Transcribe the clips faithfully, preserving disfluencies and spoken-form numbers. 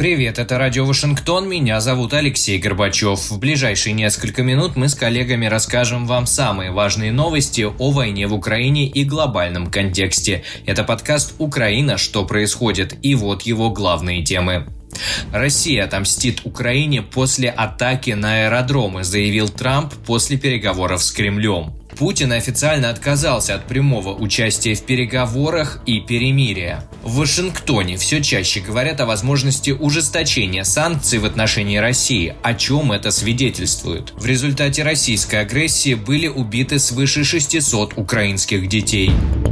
привет, это Радио Вашингтон, меня зовут Алексей Горбачев. В ближайшие несколько минут мы с коллегами расскажем вам самые важные новости о войне в Украине и глобальном контексте. Это подкаст «Украина. Что происходит?» И вот его главные темы. Россия отомстит Украине после атаки на аэродромы, заявил Трамп после переговоров с Кремлем. Путин официально отказался от прямого участия в переговорах и перемирия. В Вашингтоне все чаще говорят о возможности ужесточения санкций в отношении России. О чем это свидетельствует? В результате российской агрессии были убиты свыше шестисот украинских детей.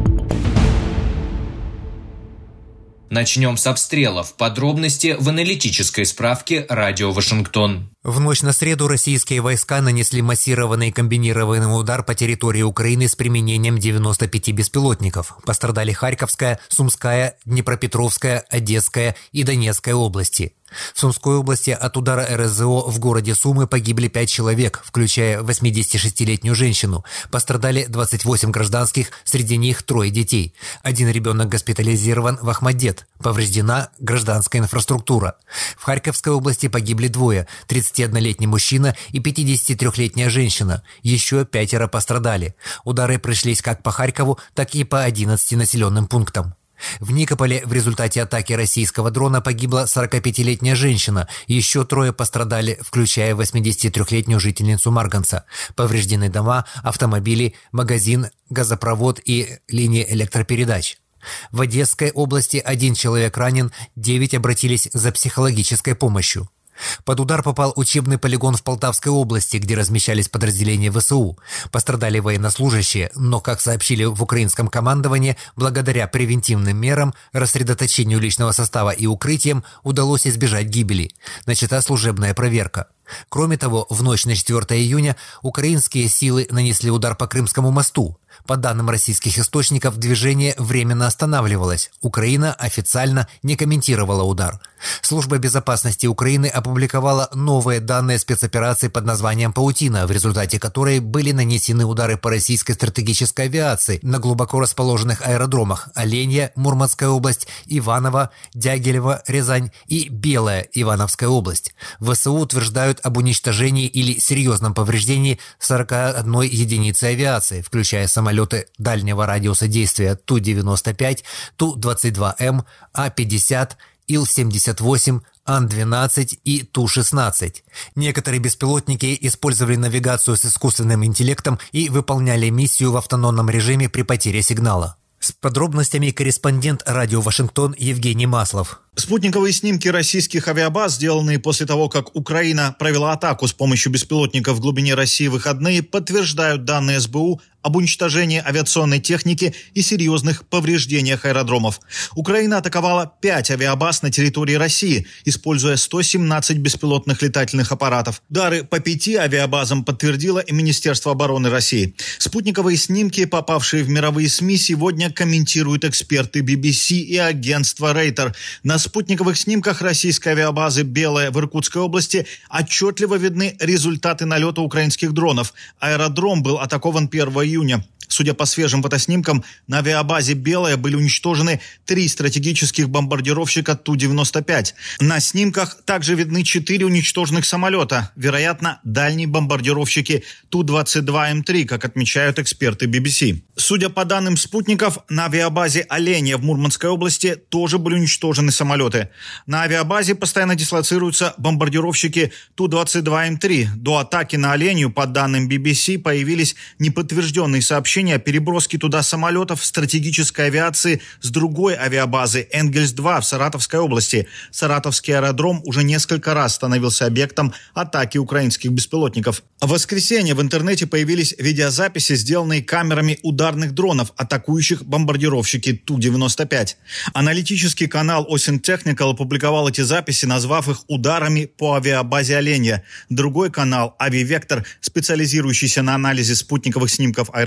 Начнем с обстрелов. Подробности в аналитической справке «Радио Вашингтон». В ночь на среду российские войска нанесли массированный комбинированный удар по территории Украины с применением девяноста пяти беспилотников. Пострадали Харьковская, Сумская, Днепропетровская, Одесская и Донецкая области. В Сумской области от удара эр эс зэ о в городе Сумы погибли пять человек, включая восьмидесятишестилетнюю женщину. Пострадали двадцать восемь гражданских, среди них трое детей. Один ребенок госпитализирован в Ахмадет. Повреждена гражданская инфраструктура. В Харьковской области погибли двое – тридцатиоднолетний мужчина и пятидесятитрёхлетняя женщина. Еще пятеро пострадали. Удары пришлись как по Харькову, так и по одиннадцати населенным пунктам. В Никополе в результате атаки российского дрона погибла сорокапятилетняя женщина, еще трое пострадали, включая восьмидесятитрёхлетнюю жительницу Марганца. Повреждены дома, автомобили, магазин, газопровод и линии электропередач. В Одесской области один человек ранен, девять обратились за психологической помощью. Под удар попал учебный полигон в Полтавской области, где размещались подразделения вэ эс у. Пострадали военнослужащие, но, как сообщили в украинском командовании, благодаря превентивным мерам, рассредоточению личного состава и укрытиям удалось избежать гибели. Начата служебная проверка. Кроме того, в ночь на четвёртое июня украинские силы нанесли удар по Крымскому мосту. По данным российских источников, движение временно останавливалось. Украина официально не комментировала удар. Служба безопасности Украины опубликовала новые данные спецоперации под названием «Паутина», в результате которой были нанесены удары по российской стратегической авиации на глубоко расположенных аэродромах Оленья, Мурманская область, Иваново, Дягилево, Рязань и Белая, Ивановская область. вэ эс у утверждают об уничтожении или серьезном повреждении сорока одной единицы авиации, включая самолеты дальнего радиуса действия Ту девяносто пять, Ту двадцать два эм, А пятьдесят, Ил семьдесят восемь, Ан двенадцать и Ту шестнадцать. Некоторые беспилотники использовали навигацию с искусственным интеллектом и выполняли миссию в автономном режиме при потере сигнала. С подробностями корреспондент Радио Вашингтон Евгений Маслов. Спутниковые снимки российских авиабаз, сделанные после того, как Украина провела атаку с помощью беспилотников в глубине России в выходные, подтверждают данные эс бэ у об уничтожении авиационной техники и серьезных повреждениях аэродромов. Украина атаковала пять авиабаз на территории России, используя сто семнадцать беспилотных летательных аппаратов. Удары по пяти авиабазам подтвердило и Министерство обороны России. Спутниковые снимки, попавшие в мировые СМИ, сегодня комментируют эксперты би би си и агентство Рейтер. На спутниковых снимках российской авиабазы «Белая» в Иркутской области отчетливо видны результаты налета украинских дронов. Аэродром был атакован первого июня. Судя по свежим фотоснимкам, на авиабазе «Белая» были уничтожены три стратегических бомбардировщика Ту девяносто пять. На снимках также видны четыре уничтоженных самолета, вероятно, дальние бомбардировщики Ту двадцать два эм три, как отмечают эксперты би би си. Судя по данным спутников, на авиабазе «Оленья» в Мурманской области тоже были уничтожены самолеты. На авиабазе постоянно дислоцируются бомбардировщики Ту двадцать два эм три. До атаки на «Оленью», по данным би би си, появились неподтвержденные сообщения о переброске туда самолетов стратегической авиации с другой авиабазы Энгельс два в Саратовской области. Саратовский аэродром уже несколько раз становился объектом атаки украинских беспилотников. В воскресенье в интернете появились видеозаписи, сделанные камерами ударных дронов, атакующих бомбардировщики Ту девяносто пять. Аналитический канал Осин Technical опубликовал эти записи, назвав их ударами по авиабазе «Оленья». Другой канал Авивектор, специализирующийся на анализе спутниковых снимков аэродромов,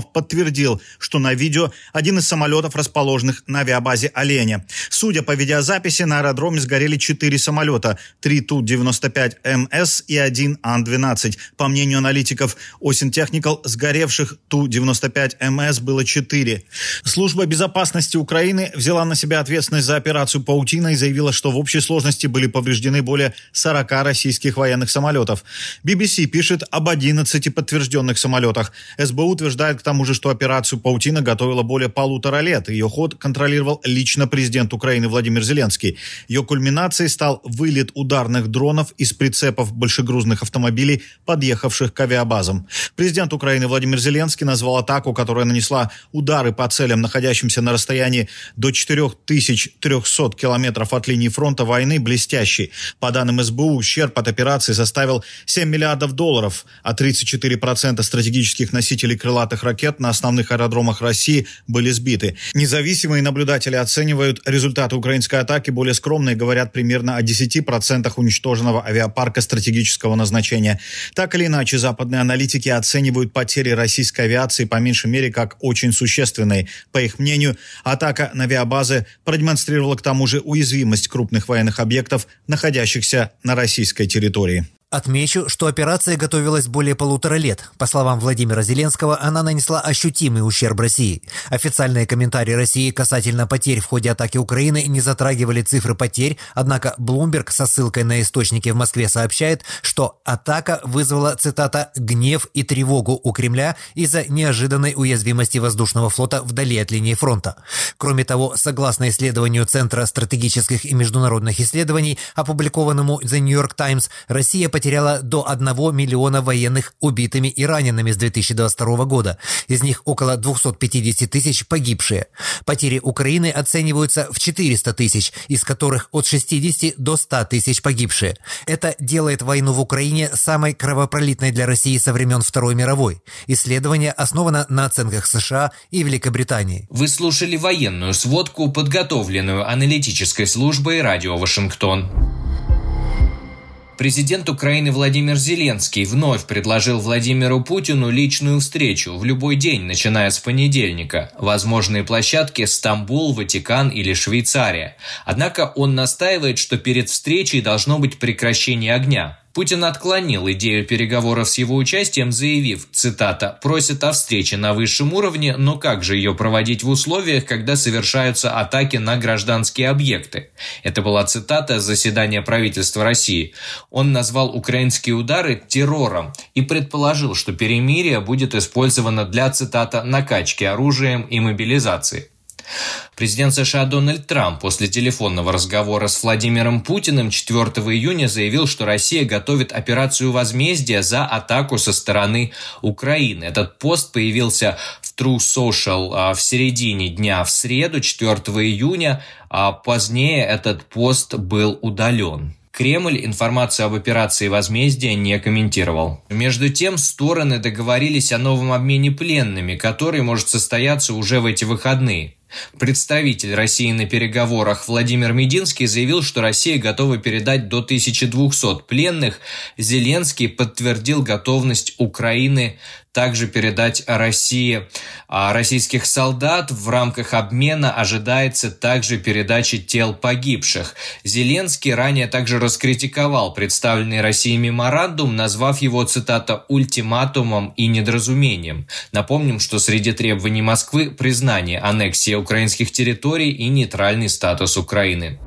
Наумов подтвердил, что на видео один из самолетов, расположенных на авиабазе «Оленя». Судя по видеозаписи, на аэродроме сгорели четыре самолета – три Ту девяносто пять Эм Эс и один Ан двенадцать. По мнению аналитиков Осин Техникал, сгоревших Ту девяносто пять Эм Эс было четыре. Служба безопасности Украины взяла на себя ответственность за операцию «Паутина» и заявила, что в общей сложности были повреждены более сорока российских военных самолетов. Би Би Си пишет об одиннадцати подтвержденных самолетах. Эс Бэ У утверждает к тому же, что операцию «Паутина» готовила более полутора лет. Ее ход контролировал лично президент Украины Владимир Зеленский. Ее кульминацией стал вылет ударных дронов из прицепов большегрузных автомобилей, подъехавших к авиабазам. Президент Украины Владимир Зеленский назвал атаку, которая нанесла удары по целям, находящимся на расстоянии до четырех тысяч трехсот километров от линии фронта войны, блестящей. По данным Эс Бэ У, ущерб от операции составил семь миллиардов долларов, а тридцать четыре процента стратегических носителей крылатых ракет на основных аэродромах России были сбиты. Независимые наблюдатели оценивают результаты украинской атаки более скромно и говорят примерно о десяти процентах уничтоженного авиапарка стратегического назначения. Так или иначе, западные аналитики оценивают потери российской авиации по меньшей мере как очень существенные. По их мнению, атака на авиабазы продемонстрировала к тому же уязвимость крупных военных объектов, находящихся на российской территории. Отмечу, что операция готовилась более полутора лет. По словам Владимира Зеленского, она нанесла ощутимый ущерб России. Официальные комментарии России касательно потерь в ходе атаки Украины не затрагивали цифры потерь, однако Bloomberg со ссылкой на источники в Москве сообщает, что атака вызвала, цитата, «гнев и тревогу у Кремля из-за неожиданной уязвимости воздушного флота вдали от линии фронта». Кроме того, согласно исследованию Центра стратегических и международных исследований, опубликованному The New York Times, Россия потеряла до одного миллиона военных убитыми и ранеными с две тысячи двадцать второго года. Из них около двухсот пятидесяти тысяч погибшие. Потери Украины оцениваются в четыреста тысяч, из которых от шестидесяти до ста тысяч погибшие. Это делает войну в Украине самой кровопролитной для России со времен Второй мировой. Исследование основано на оценках США и Великобритании. Вы слушали военную сводку, подготовленную аналитической службой «Радио Вашингтон». Президент Украины Владимир Зеленский вновь предложил Владимиру Путину личную встречу в любой день, начиная с понедельника. Возможные площадки – Стамбул, Ватикан или Швейцария. Однако он настаивает, что перед встречей должно быть прекращение огня. Путин отклонил идею переговоров с его участием, заявив, цитата, «просит о встрече на высшем уровне, но как же ее проводить в условиях, когда совершаются атаки на гражданские объекты?» Это была цитата с заседания правительства России. Он назвал украинские удары террором и предположил, что перемирие будет использовано для, цитата, «накачки оружием и мобилизации». Президент США Дональд Трамп после телефонного разговора с Владимиром Путиным четвёртого июня заявил, что Россия готовит операцию возмездия за атаку со стороны Украины. Этот пост появился в True Social в середине дня в среду, четвёртого июня, а позднее этот пост был удален. Кремль информацию об операции возмездия не комментировал. Между тем, стороны договорились о новом обмене пленными, который может состояться уже в эти выходные. Представитель России на переговорах Владимир Мединский заявил, что Россия готова передать до тысячи двухсот пленных. Зеленский подтвердил готовность Украины также передать России а российских солдат. В рамках обмена ожидается также передача тел погибших. Зеленский ранее также раскритиковал представленный Россией меморандум, назвав его, цитата, «ультиматумом и недоразумением». Напомним, что среди требований Москвы признание аннексии украинских территорий и нейтральный статус Украины.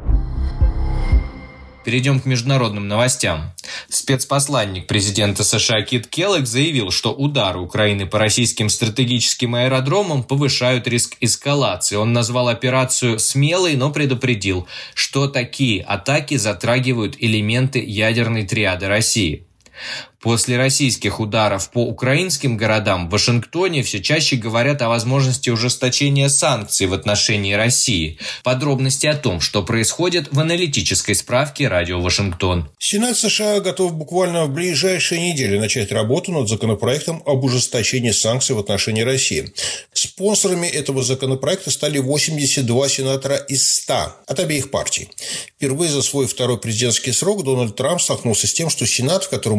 Перейдем к международным новостям. Спецпосланник президента США Кит Келлог заявил, что удары Украины по российским стратегическим аэродромам повышают риск эскалации. Он назвал операцию смелой, но предупредил, что такие атаки затрагивают элементы ядерной триады России. После российских ударов по украинским городам в Вашингтоне все чаще говорят о возможности ужесточения санкций в отношении России. Подробности о том, что происходит, в аналитической справке «Радио Вашингтон». Сенат США готов буквально в ближайшие недели начать работу над законопроектом об ужесточении санкций в отношении России. Спонсорами этого законопроекта стали восемьдесят два сенатора из ста от обеих партий. Впервые за свой второй президентский срок Дональд Трамп столкнулся с тем, что Сенат, в котором большинство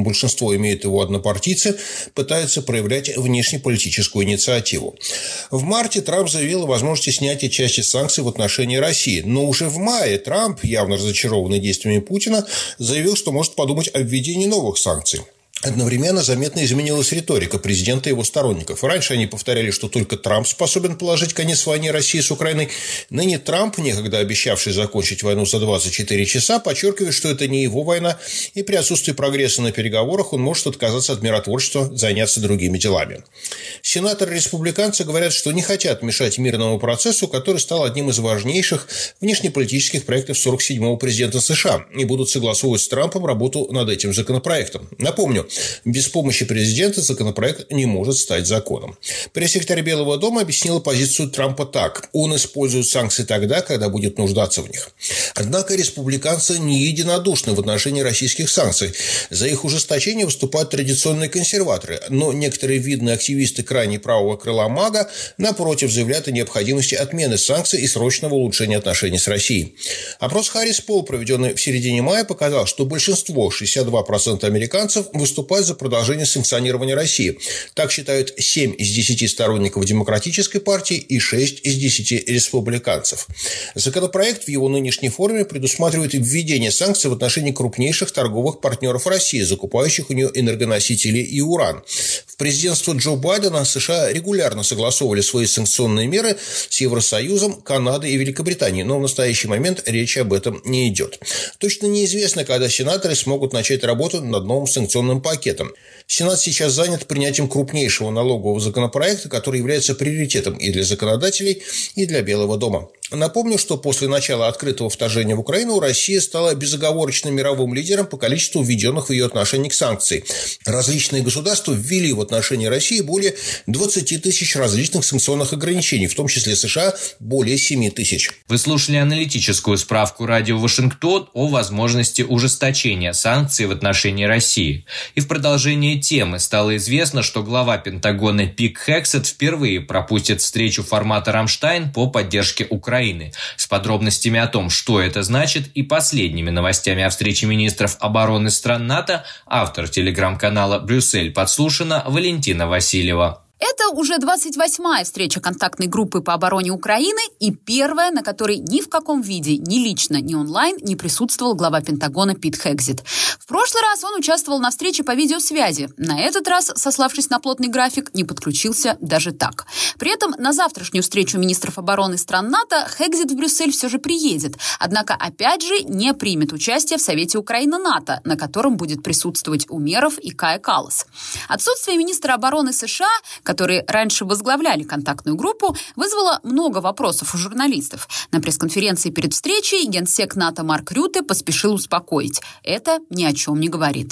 большинство имеют его однопартийцы, пытаются проявлять внешнеполитическую инициативу. В марте Трамп заявил о возможности снятия части санкций в отношении России. Но уже в мае Трамп, явно разочарованный действиями Путина, заявил, что может подумать о введении новых санкций. Одновременно заметно изменилась риторика президента и его сторонников. Раньше они повторяли, что только Трамп способен положить конец войне России с Украиной. Ныне Трамп, некогда обещавший закончить войну за двадцать четыре часа, подчеркивает, что это не его война, и при отсутствии прогресса на переговорах он может отказаться от миротворчества, заняться другими делами. Сенаторы-республиканцы говорят, что не хотят мешать мирному процессу, который стал одним из важнейших внешнеполитических проектов сорок седьмого президента США, и будут согласовывать с Трампом работу над этим законопроектом. Напомню, без помощи президента законопроект не может стать законом. Пресс-секретарь Белого дома объяснила позицию Трампа так: он использует санкции тогда, когда будет нуждаться в них. Однако республиканцы не единодушны в отношении российских санкций. За их ужесточение выступают традиционные консерваторы, но некоторые видные активисты крайне правого крыла МАГА, напротив, заявляют о необходимости отмены санкций и срочного улучшения отношений с Россией. Опрос Харрис Полл, проведенный в середине мая, показал, что большинство, шестьдесят два процента американцев, выступают за продолжение санкционирования России. Так считают семь из десяти сторонников Демократической партии и шесть из десяти республиканцев. Законопроект в его нынешней форме предусматривает введение санкций в отношении крупнейших торговых партнеров России, закупающих у нее энергоносители и уран. В президентство Джо Байдена США регулярно согласовывали свои санкционные меры с Евросоюзом, Канадой и Великобританией, но в настоящий момент речи об этом не идет. Точно неизвестно, когда сенаторы смогут начать работу над новым санкционным пакетом. Сенат сейчас занят принятием крупнейшего налогового законопроекта, который является приоритетом и для законодателей, и для Белого дома. Напомню, что после начала открытого вторжения в Украину Россия стала безоговорочным мировым лидером по количеству введенных в ее отношении санкций. Различные государства ввели в отношении России более двадцати тысяч различных санкционных ограничений, в том числе США более семи тысяч. Вы слушали аналитическую справку радио «Вашингтон» о возможности ужесточения санкций в отношении России. И в продолжение темы стало известно, что глава Пентагона Пит Хексет впервые пропустит встречу формата «Рамштайн» по поддержке Украины. С подробностями о том, что это значит, и последними новостями о встрече министров обороны стран НАТО, автор телеграм-канала «Брюссель подслушано» Валентина Васильева. Это уже двадцать восьмая встреча контактной группы по обороне Украины и первая, на которой ни в каком виде, ни лично, ни онлайн не присутствовал глава Пентагона Пит Хексет. В прошлый раз он участвовал на встрече по видеосвязи. На этот раз, сославшись на плотный график, не подключился даже так. При этом на завтрашнюю встречу министров обороны стран НАТО Хексет в Брюссель все же приедет. Однако, опять же, не примет участие в Совете Украина-НАТО, на котором будет присутствовать Умеров и Кая Каллас. Отсутствие министра обороны США, которые раньше возглавляли контактную группу, вызвало много вопросов у журналистов. На пресс-конференции перед встречей генсек НАТО Марк Рютте поспешил успокоить. Это ни о чем не говорит.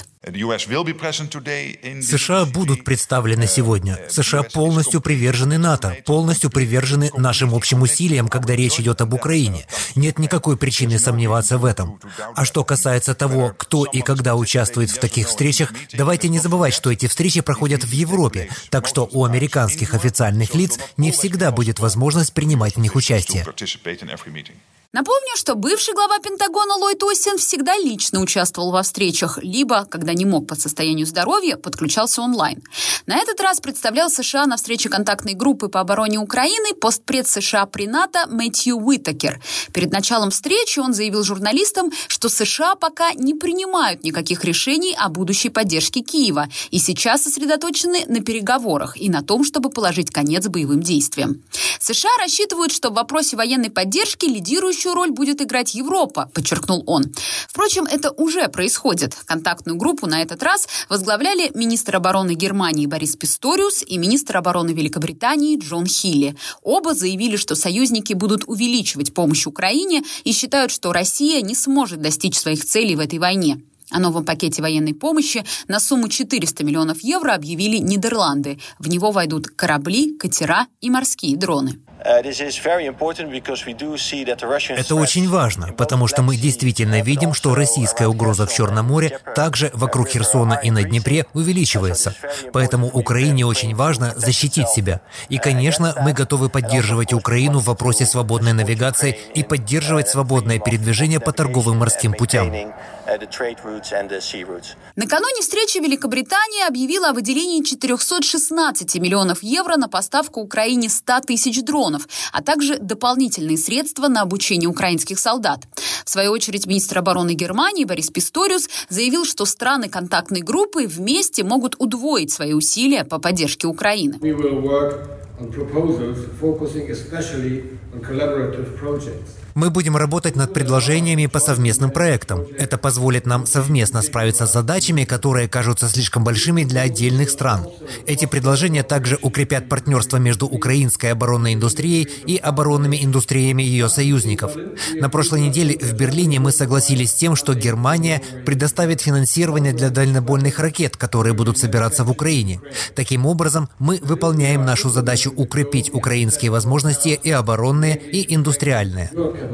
США будут представлены сегодня. США полностью привержены НАТО, полностью привержены нашим общим усилиям, когда речь идет об Украине. Нет никакой причины сомневаться в этом. А что касается того, кто и когда участвует в таких встречах, давайте не забывать, что эти встречи проходят в Европе, так что у американских официальных лиц не всегда будет возможность принимать в них участие. Напомню, что бывший глава Пентагона Ллойд Остин всегда лично участвовал во встречах, либо, когда не мог по состоянию здоровья, подключался онлайн. На этот раз представлял США на встрече контактной группы по обороне Украины постпред США при НАТО Мэтью Уитакер. Перед началом встречи он заявил журналистам, что США пока не принимают никаких решений о будущей поддержке Киева и сейчас сосредоточены на переговорах и на том, чтобы положить конец боевым действиям. США рассчитывают, что в вопросе военной поддержки лидирующую роль будет играть Европа, подчеркнул он. Впрочем, это уже происходит. Контактную группу на этот раз возглавляли министр обороны Германии Борис Писториус и министр обороны Великобритании Джон Хилли. Оба заявили, что союзники будут увеличивать помощь Украине и считают, что Россия не сможет достичь своих целей в этой войне. О новом пакете военной помощи на сумму четыреста миллионов евро объявили Нидерланды. В него войдут корабли, катера и морские дроны. Это очень важно, потому что мы действительно видим, что российская угроза в Черном море также вокруг Херсона и на Днепре увеличивается. Поэтому Украине очень важно защитить себя. И, конечно, мы готовы поддерживать Украину в вопросе свободной навигации и поддерживать свободное передвижение по торговым морским путям. Накануне встречи Великобритания объявила о выделении четыреста шестнадцать миллионов евро на поставку Украине ста тысяч дронов, а также дополнительные средства на обучение украинских солдат. В свою очередь, министр обороны Германии Борис Писториус заявил, что страны контактной группы вместе могут удвоить свои усилия по поддержке Украины. Мы будем работать над предложениями по совместным проектам. Это позволит нам совместно справиться с задачами, которые кажутся слишком большими для отдельных стран. Эти предложения также укрепят партнерство между украинской оборонной индустрией и оборонными индустриями ее союзников. На прошлой неделе в Берлине мы согласились с тем, что Германия предоставит финансирование для дальнобойных ракет, которые будут собираться в Украине. Таким образом, мы выполняем нашу задачу укрепить украинские возможности и оборонные, и индустриальные.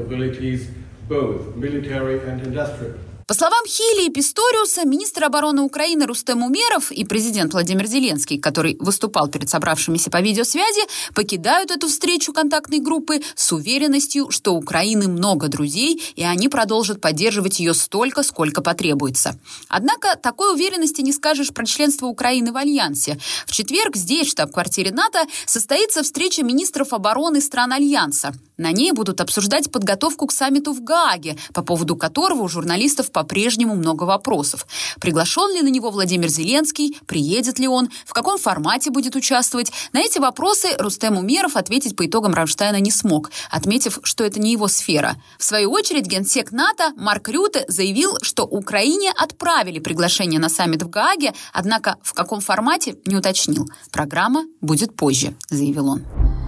По словам Хилли и Писториуса, министр обороны Украины Рустем Умеров и президент Владимир Зеленский, который выступал перед собравшимися по видеосвязи, покидают эту встречу контактной группы с уверенностью, что у Украины много друзей, и они продолжат поддерживать ее столько, сколько потребуется. Однако такой уверенности не скажешь про членство Украины в Альянсе. В четверг здесь, в штаб-квартире НАТО, состоится встреча министров обороны стран Альянса. На ней будут обсуждать подготовку к саммиту в Гааге, по поводу которого у журналистов по-прежнему много вопросов. Приглашен ли на него Владимир Зеленский? Приедет ли он? В каком формате будет участвовать? На эти вопросы Рустем Умеров ответить по итогам Рамштайна не смог, отметив, что это не его сфера. В свою очередь, генсек НАТО Марк Рютте заявил, что Украине отправили приглашение на саммит в Гааге, однако в каком формате не уточнил. Программа будет позже, заявил он.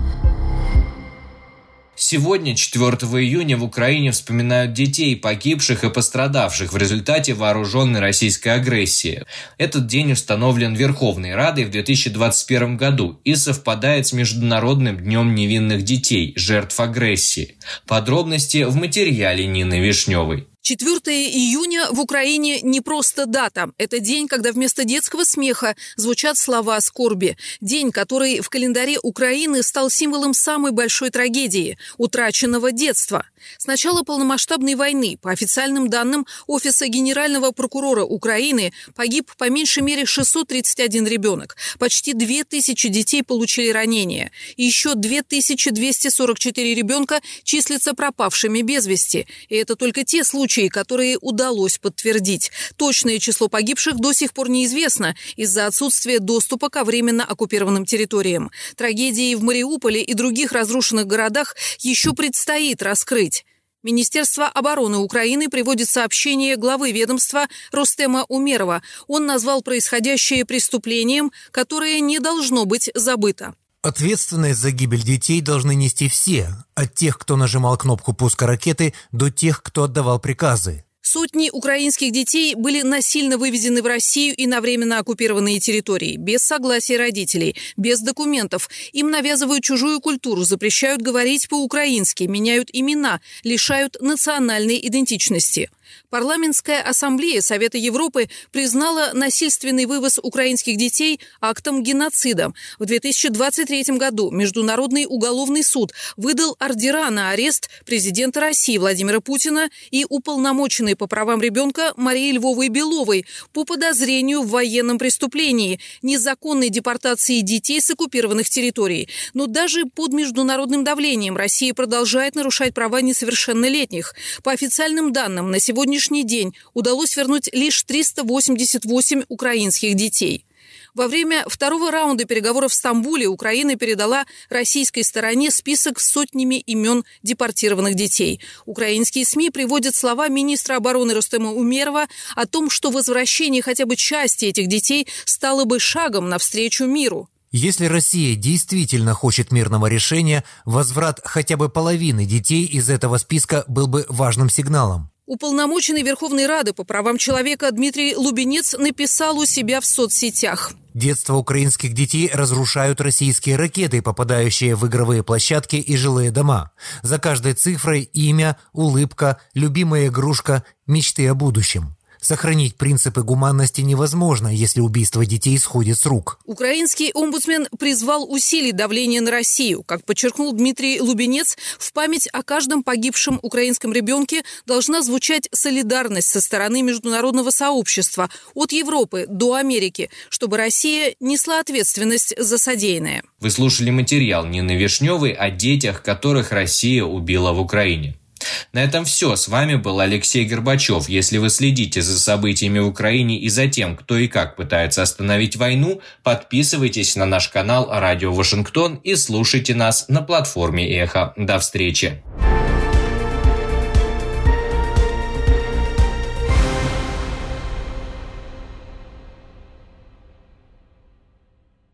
Сегодня, четвёртого июня, в Украине вспоминают детей, погибших и пострадавших в результате вооруженной российской агрессии. Этот день установлен Верховной Радой в две тысячи двадцать первом году и совпадает с Международным днем невинных детей, жертв агрессии. Подробности в материале Нины Вишневой. четвёртого июня в Украине не просто дата. Это день, когда вместо детского смеха звучат слова скорби. День, который в календаре Украины стал символом самой большой трагедии – утраченного детства. С начала полномасштабной войны, по официальным данным Офиса Генерального прокурора Украины, погиб по меньшей мере шестьсот тридцать один ребенок. Почти две тысячи детей получили ранения. И еще две тысячи двести сорок четыре ребенка числятся пропавшими без вести. И это только те случаи, которые удалось подтвердить. Точное число погибших до сих пор неизвестно из-за отсутствия доступа ко временно оккупированным территориям. Трагедии в Мариуполе и других разрушенных городах еще предстоит раскрыть. Министерство обороны Украины приводит сообщение главы ведомства Рустема Умерова. Он назвал происходящее преступлением, которое не должно быть забыто. Ответственность за гибель детей должны нести все, от тех, кто нажимал кнопку пуска ракеты, до тех, кто отдавал приказы. Сотни украинских детей были насильно вывезены в Россию и на временно оккупированные территории, без согласия родителей, без документов. Им навязывают чужую культуру, запрещают говорить по-украински, меняют имена, лишают национальной идентичности. Парламентская ассамблея Совета Европы признала насильственный вывоз украинских детей актом геноцида. В две тысячи двадцать третьем году Международный уголовный суд выдал ордера на арест президента России Владимира Путина и уполномоченной по правам ребенка Марии Львовой-Беловой по подозрению в военном преступлении, незаконной депортации детей с оккупированных территорий. Но даже под международным давлением Россия продолжает нарушать права несовершеннолетних. По официальным данным, на сегодня сегодняшний день удалось вернуть лишь триста восемьдесят восемь украинских детей. Во время второго раунда переговоров в Стамбуле Украина передала российской стороне список с сотнями имен депортированных детей. Украинские СМИ приводят слова министра обороны Рустема Умерова о том, что возвращение хотя бы части этих детей стало бы шагом навстречу миру. Если Россия действительно хочет мирного решения, возврат хотя бы половины детей из этого списка был бы важным сигналом. Уполномоченный Верховной Рады по правам человека Дмитрий Лубенец написал у себя в соцсетях. Детство украинских детей разрушают российские ракеты, попадающие в игровые площадки и жилые дома. За каждой цифрой имя, улыбка, любимая игрушка, мечты о будущем. Сохранить принципы гуманности невозможно, если убийство детей сходит с рук. Украинский омбудсмен призвал усилить давление на Россию. Как подчеркнул Дмитрий Лубенец, в память о каждом погибшем украинском ребенке должна звучать солидарность со стороны международного сообщества, от Европы до Америки, чтобы Россия несла ответственность за содеянное. Вы слушали материал Нины Вишневой о детях, которых Россия убила в Украине. На этом все. С вами был Алексей Горбачев. Если вы следите за событиями в Украине и за тем, кто и как пытается остановить войну, подписывайтесь на наш канал «Радио Вашингтон» и слушайте нас на платформе «Эхо». До встречи!